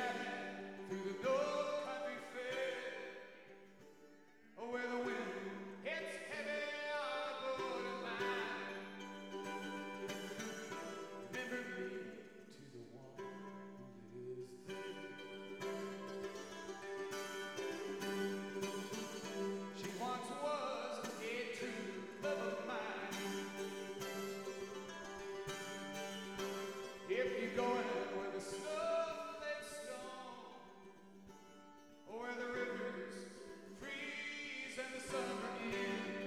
cabin through the North Country Fair, where the wind hits heavy on a borderline. Remember me to the one who lives there. She once was a true love of mine. If you're going where the snow lays stone, or where the rivers freeze and the summer ends,